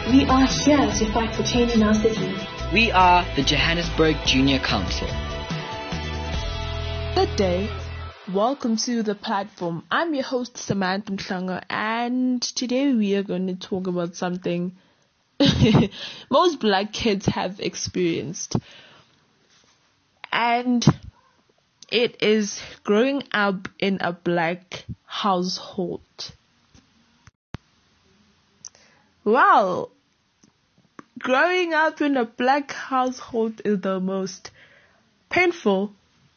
We are here to fight for change in our city. We are the Johannesburg Junior Council. Good day. Welcome to the platform. I'm your host Samantha Mhlanga, and today we are going to talk about something most black kids have experienced. And it is growing up in a black household. Well, growing up in a black household is the most painful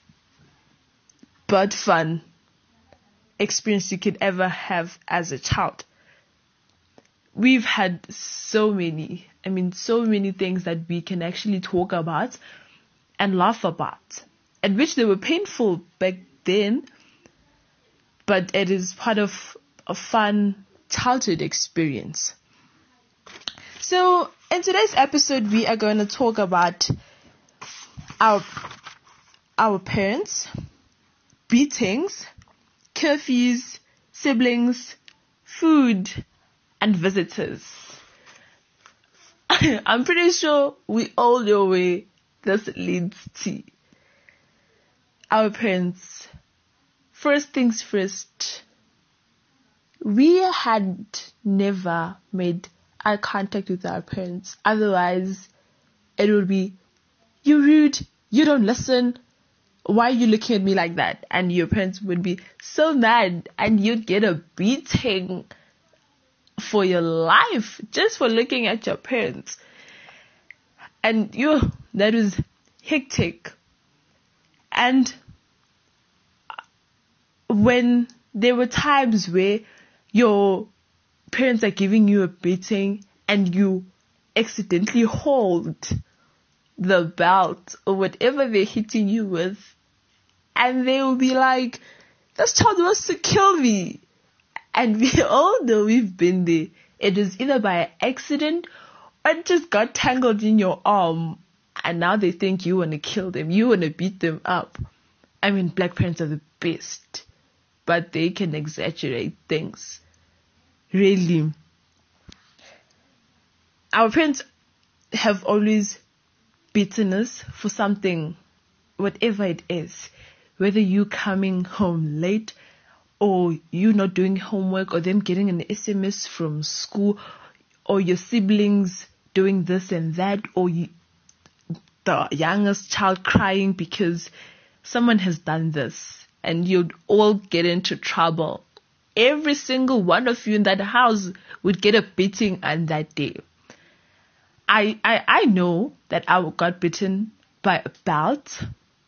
but fun experience you could ever have as a child. We've had so many things that we can actually talk about and laugh about, and which they were painful back then, but it is part of a fun childhood experience. So in today's episode, we are going to talk about our parents, beatings, curfews, siblings, food, and visitors. I'm pretty sure we all know where this leads to. Our parents. First things first, we had never made eye contact with our parents. Otherwise, it would be, "You rude, you don't listen, why are you looking at me like that?" And your parents would be so mad, and you'd get a beating for your life just for looking at your parents. And that was hectic. And when there were times where your parents are giving you a beating and you accidentally hold the belt or whatever they're hitting you with, and they will be like, "This child wants to kill me." And we all know we've been there. It is either by accident or it just got tangled in your arm, and now they think you want to kill them, you want to beat them up. I mean, black parents are the best, but they can exaggerate things. Really. Our parents have always beaten us for something, whatever it is. Whether you coming home late, or you not doing homework, or them getting an SMS from school, or your siblings doing this and that, or the youngest child crying because someone has done this, and you'd all get into trouble. Every single one of you in that house would get a beating on that day. I know that I got beaten by a belt,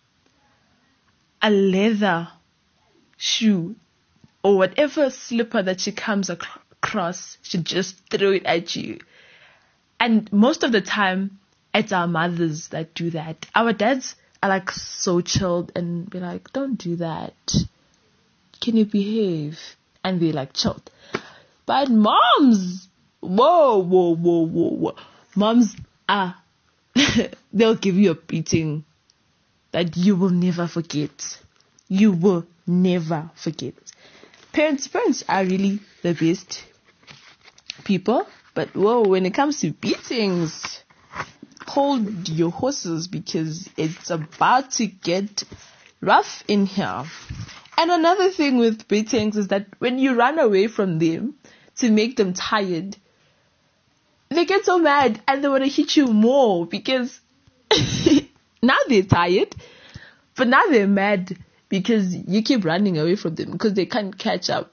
a leather shoe, or whatever slipper that she comes across. She just throw it at you. And most of the time, it's our mothers that do that. Our dads are like so chilled and be like, "Don't do that. Can you behave?" And they're like chilled. But moms, whoa. Moms they'll give you a beating that you will never forget. You will never forget. Parents are really the best people. But when it comes to beatings, hold your horses, because it's about to get rough in here. And another thing with beatings is that when you run away from them to make them tired, they get so mad and they want to hit you more, because now they're tired, but now they're mad because you keep running away from them because they can't catch up.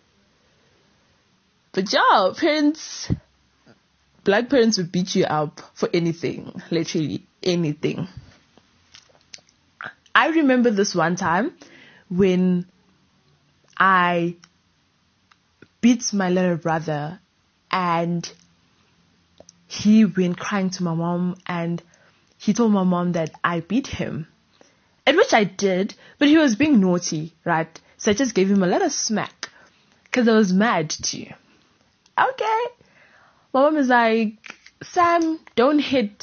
But yeah, black parents would beat you up for anything, literally anything. I remember this one time when I beat my little brother, and he went crying to my mom, and he told my mom that I beat him. At which I did, but he was being naughty, right? So I just gave him a little smack because I was mad too. Okay. My mom is like, "Sam, don't hit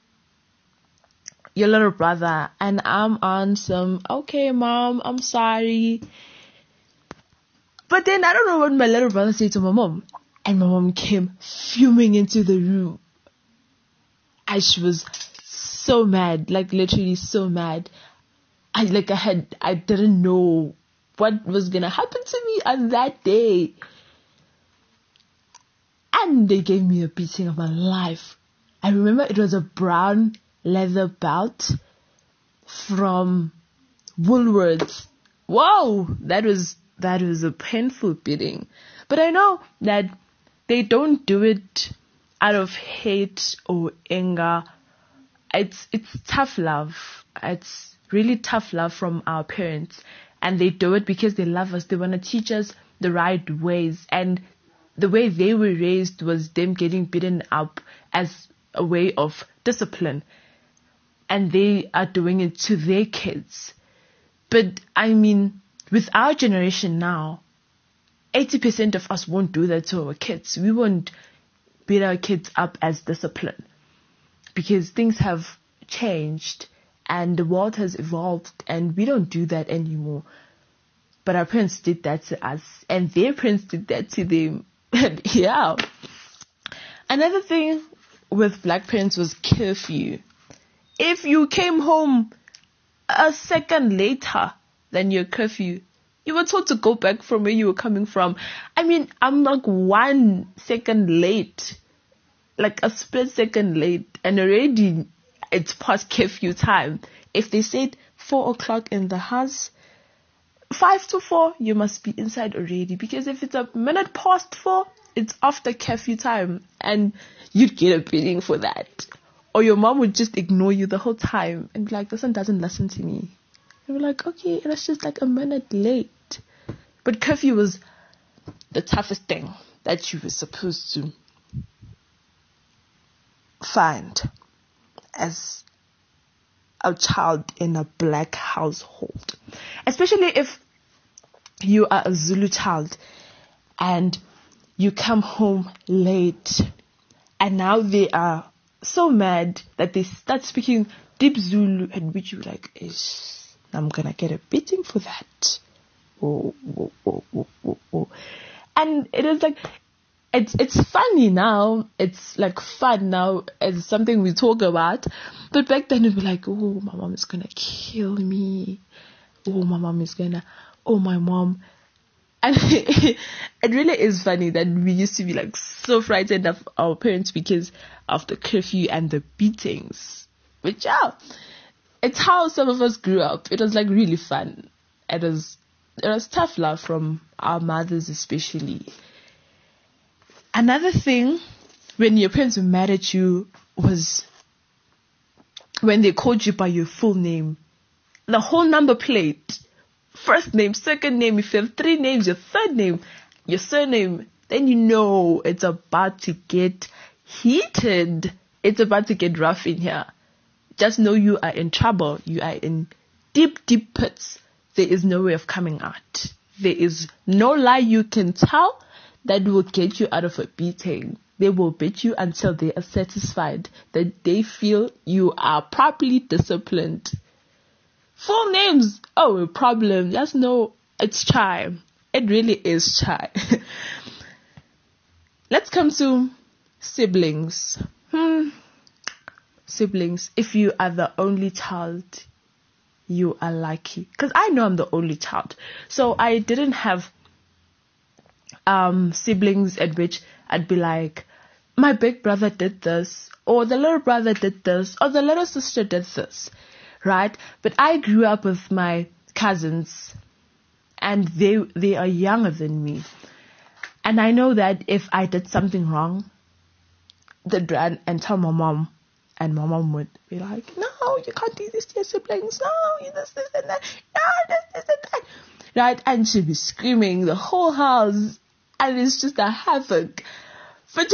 your little brother." And I'm on some, "Okay, mom, I'm sorry." But then I don't know what my little brother said to my mom. And my mom came fuming into the room. And she was so mad, like literally so mad. I didn't know what was gonna happen to me on that day. And they gave me a beating of my life. I remember it was a brown leather belt from Woolworths. Whoa, that was a painful beating. But I know that they don't do it out of hate or anger. It's tough love. It's really tough love from our parents. And they do it because they love us. They want to teach us the right ways. And the way they were raised was them getting beaten up as a way of discipline. And they are doing it to their kids. But I mean, with our generation now, 80% of us won't do that to our kids. We won't beat our kids up as discipline. Because things have changed and the world has evolved and we don't do that anymore. But our parents did that to us and their parents did that to them. Yeah. Another thing with black parents was curfew. If you came home a second later than your curfew, you were told to go back from where you were coming from. I mean, I'm like 1 second late, like a split second late, and already it's past curfew time. If they said 4 o'clock in the house, 5 to 4, you must be inside already. Because if it's a minute past 4, it's after curfew time, and you'd get a beating for that. Or your mom would just ignore you the whole time and be like, this one doesn't listen to me. And we're like, okay, it was just like a minute late. But curfew was the toughest thing that you were supposed to find as a child in a black household. Especially if you are a Zulu child and you come home late and now they are so mad that they start speaking deep Zulu, and which you're like, I'm gonna get a beating for that. Oh. And it is like, it's funny now. It's like fun now as something we talk about. But back then it'd be like, oh, my mom is gonna kill me. Oh, my mom. And it really is funny that we used to be like so frightened of our parents because of the curfew and the beatings. But yeah, it's how some of us grew up. It was like really fun. It was tough love from our mothers especially. Another thing, when your parents were mad at you, was when they called you by your full name. The whole number plate. First name, second name, if you have 3 names, your third name, your surname, then you know it's about to get heated. It's about to get rough in here. Just know you are in trouble. You are in deep, deep pits. There is no way of coming out. There is no lie you can tell that will get you out of a beating. They will beat you until they are satisfied that they feel you are properly disciplined. Full names, oh, a problem. Just know it's chai. It really is chai. Let's come to siblings. Siblings. If you are the only child, you are lucky. Because I know I'm the only child. So I didn't have siblings at which I'd be like, my big brother did this, or the little brother did this, or the little sister did this. Right? But I grew up with my cousins and they are younger than me. And I know that if I did something wrong, they'd run and tell my mom, and my mom would be like, no, you can't do this to your siblings. No, you this and that. No, this and that. Right? And she'd be screaming the whole house and it's just a havoc. But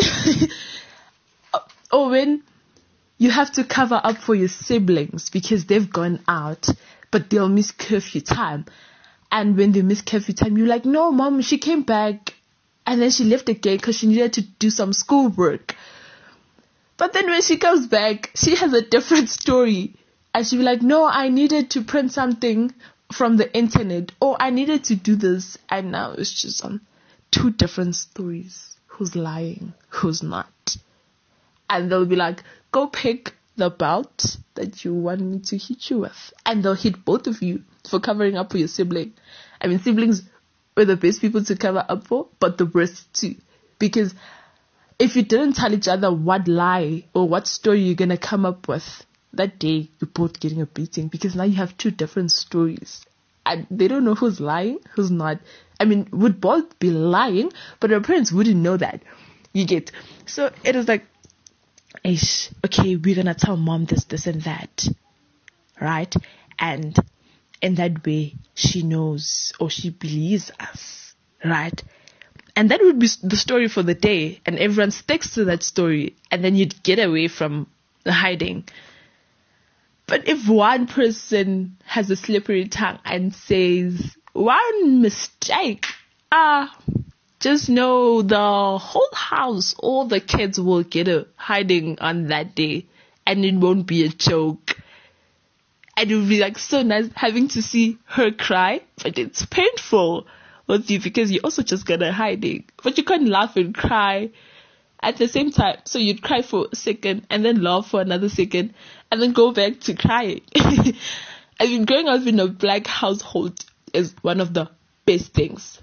or when you have to cover up for your siblings because they've gone out, but they'll miss curfew time. And when they miss curfew time, you're like, no, mom, she came back and then she left again because she needed to do some schoolwork. But then when she comes back, she has a different story. And she'll be like, no, I needed to print something from the internet, or I needed to do this. And now it's just on 2 different stories. who's lying, who's not. And they'll be like, go pick the belt that you want me to hit you with. And they'll hit both of you for covering up for your sibling. I mean, siblings were the best people to cover up for, but the worst too. Because if you didn't tell each other what lie or what story you're going to come up with, that day you're both getting a beating, because now you have two different stories. And they don't know who's lying, who's not. I mean, would both be lying, but our parents wouldn't know that. You get. So it was like, okay, we're going to tell mom this and that. Right? And in that way, she knows or she believes us. Right? And that would be the story for the day. And everyone sticks to that story. And then you'd get away from the hiding. But if one person has a slippery tongue and says one mistake, just know the whole house, all the kids will get a hiding on that day. And it won't be a joke. And it would be like so nice having to see her cry. But it's painful with you because you also just got a hiding. But you can't laugh and cry at the same time. So you'd cry for a second and then laugh for another second and then go back to crying. I mean, growing up in a black household is one of the best things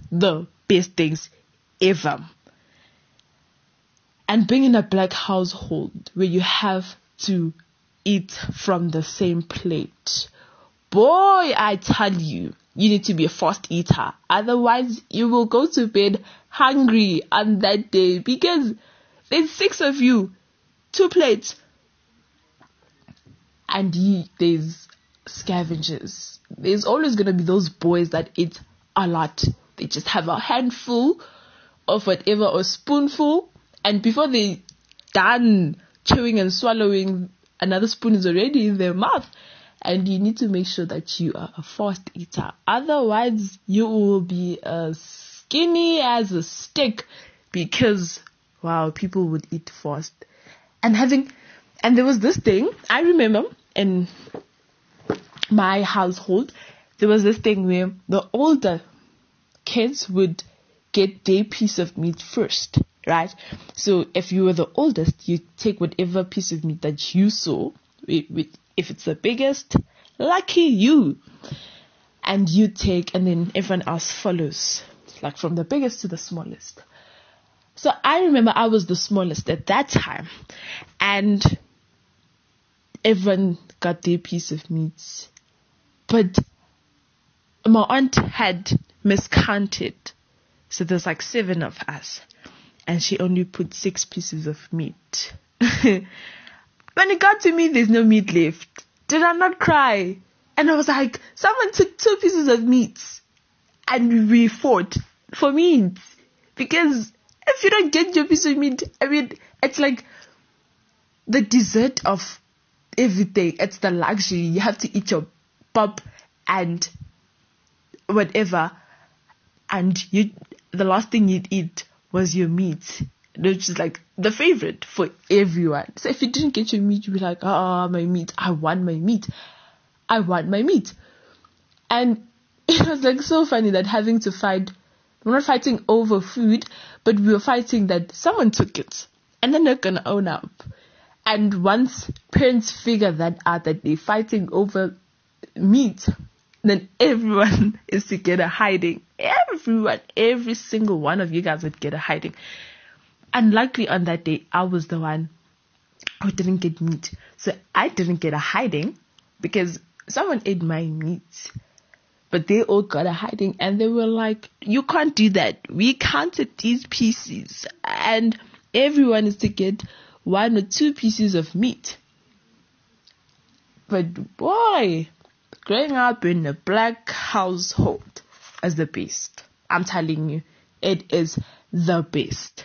ever. And being in a black household where you have to eat from the same plate, boy, I tell you, you need to be a fast eater. Otherwise, you will go to bed hungry on that day because there's 6 of you, 2 plates. And there's scavengers. There's always going to be those boys that eat a lot. They just have a handful of whatever or spoonful. And before they done chewing and swallowing, another spoon is already in their mouth. And you need to make sure that you are a fast eater. Otherwise, you will be as skinny as a stick because, wow, people would eat fast. And there was this thing, I remember in my household, there was this thing where the older kids would get their piece of meat first, right? So if you were the oldest, you take whatever piece of meat that you saw, if it's the biggest, lucky you. And you take, and then everyone else follows, like from the biggest to the smallest. So I remember I was the smallest at that time. And everyone got their piece of meat. But my aunt had miscounted. So there's like 7 of us. And she only put 6 pieces of meat. When it got to me, there's no meat left. Did I not cry? And I was like, someone took 2 pieces of meat. And we fought for meat. Because if you don't get your piece of meat, I mean, it's like the dessert of everything. It's the luxury. You have to eat your pop and whatever. And the last thing you'd eat was your meat, which is like the favorite for everyone. So if you didn't get your meat, you'd be like, my meat. I want my meat. I want my meat. And it was like so funny that having to fight. We're not fighting over food, but we were fighting that someone took it and they're not going to own up. And once parents figure that out, that they're fighting over meat, then everyone is to get a hiding. Everyone, every single one of you guys would get a hiding. And luckily on that day, I was the one who didn't get meat. So I didn't get a hiding because someone ate my meat. But they all got a hiding and they were like, you can't do that. We counted these pieces and everyone is to get 1 or 2 pieces of meat. But boy, growing up in a black household is the best. I'm telling you, it is the best.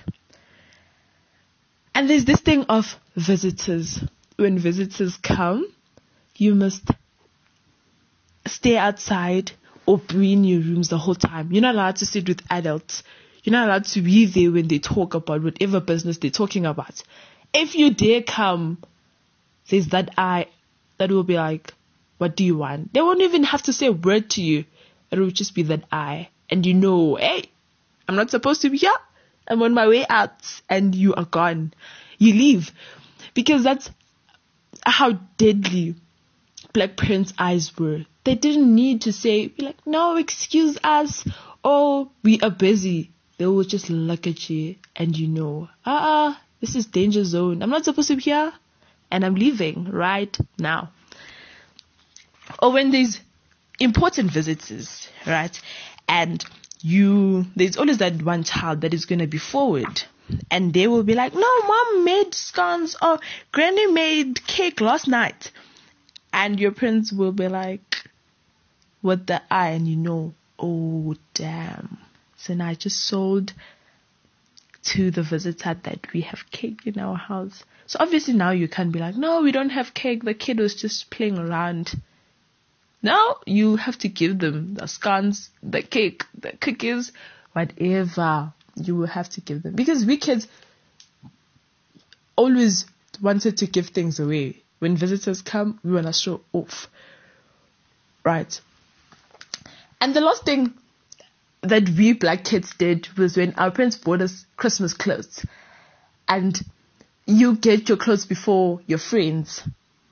And there's this thing of visitors. When visitors come, you must stay outside or be in your rooms the whole time. You're not allowed to sit with adults. You're not allowed to be there when they talk about whatever business they're talking about. If you dare come, there's that eye that will be like, what do you want? They won't even have to say a word to you. It will just be that eye. And you know, hey, I'm not supposed to be here. I'm on my way out, and you are gone. You leave. Because that's how deadly black parents' eyes were. They didn't need to be like, no, excuse us, or we are busy. They will just look at you and this is danger zone. I'm not supposed to be here, and I'm leaving right now. Or when there's important visitors, right? And there's always that one child that is going to be forward. And they will be like, no, mom made scones or granny made cake last night. And your parents will be like, with the eye, and oh, damn. So now I just sold to the visitor that we have cake in our house. So obviously now you can't be like, no, we don't have cake. The kid was just playing around. Now you have to give them the scones, the cake, the cookies, whatever. You will have to give them. Because we kids always wanted to give things away. When visitors come, we want to show off. Right. And the last thing that we black kids did was when our parents bought us Christmas clothes. And you get your clothes before your friends.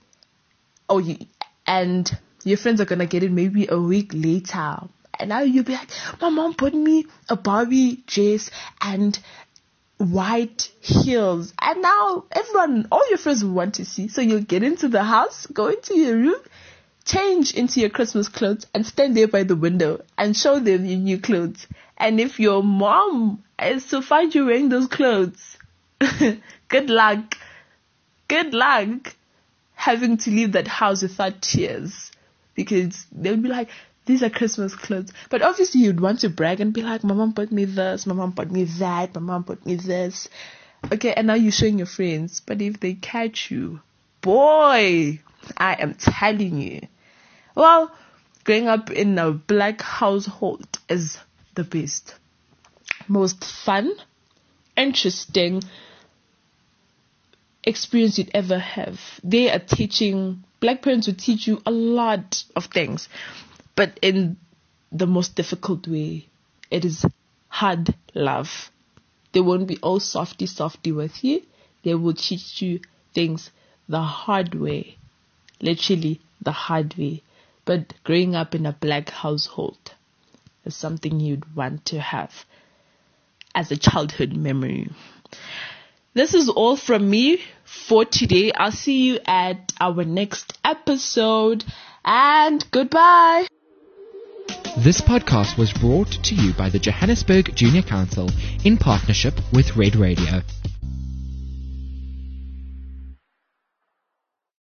And your friends are going to get it maybe a week later. And now you'll be like, my mom bought me a Barbie dress and white heels. And now all your friends will want to see. So you'll get into the house, go into your room, change into your Christmas clothes, and stand there by the window and show them your new clothes. And if your mom is to find you wearing those clothes, good luck. Good luck having to leave that house without tears. Because they'll be like, these are Christmas clothes. But obviously you'd want to brag and be like, my mom bought me this, my mom bought me that, my mom bought me this. Okay, and now you're showing your friends. But if they catch you, boy, I am telling you. Well, growing up in a black household is the best. Most fun, interesting experience you'd ever have. Black parents will teach you a lot of things. But in the most difficult way. It is hard love. They won't be all softy with you. They will teach you things the hard way. Literally the hard way. But growing up in a black household is something you'd want to have as a childhood memory. This is all from me for today. I'll see you at our next episode. And goodbye. This podcast was brought to you by the Johannesburg Junior Council in partnership with Red Radio.